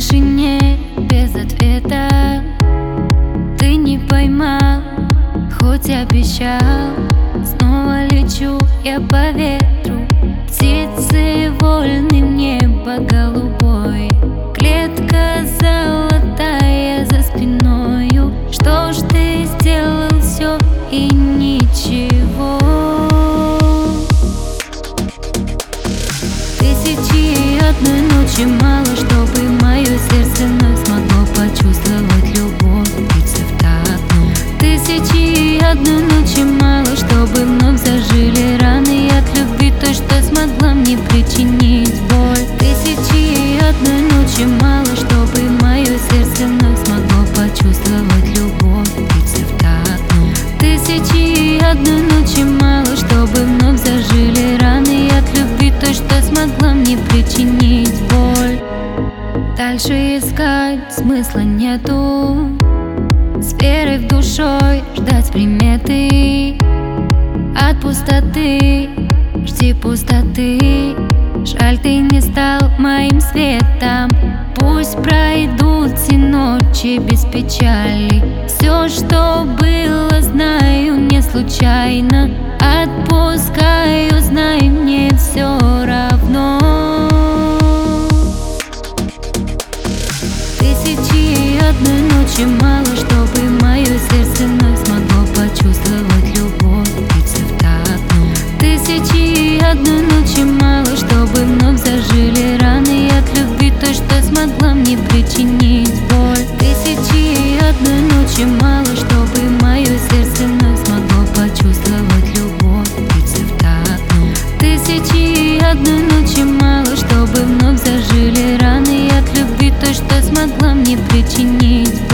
тишине без ответа. Ты не поймал, хоть обещал. Снова лечу я по ветру, птицы вольны, небо голубой, клетка золотая за спиною. Что ж ты сделал все и ничего? Тысячи и одной ночи мало, чтобы мое сердце вновь смогло почувствовать любовь, биться в такт. Тысячи и одной ночи мало, чтобы вновь зажили раны от любви, той, что смогла мне причинить боль. Тысячи и одной ночи мало, чтобы мое сердце вновь смогло почувствовать любовь, биться в такт. Тысячи и одной ночи мало, чтобы вновь зажили раны от любви, той, что смогла мне причинить боль. Дальше искать смысла нету, с верой в душой ждать приметы. От пустоты жди пустоты. Жаль, ты не стал моим светом. Пусть пройдут все ночи без печали. Все, что было, знаю, не случайно. Отпускаю, знай, мне все равно. Тысячи и одной ночи мало, чтобы мое сердце вновь смогло почувствовать любовь, биться в такт. Тысячи и одной ночи мало, чтобы вновь зажили раны от любви, той, что смогла мне причинить боль. Тысячи и одной ночи мало, чтобы мое сердце вновь смогло почувствовать любовь, биться в такт. Тысячи и одной ночи мало, чтобы вновь зажили раны от любви, той, что смогла мне причинить боль.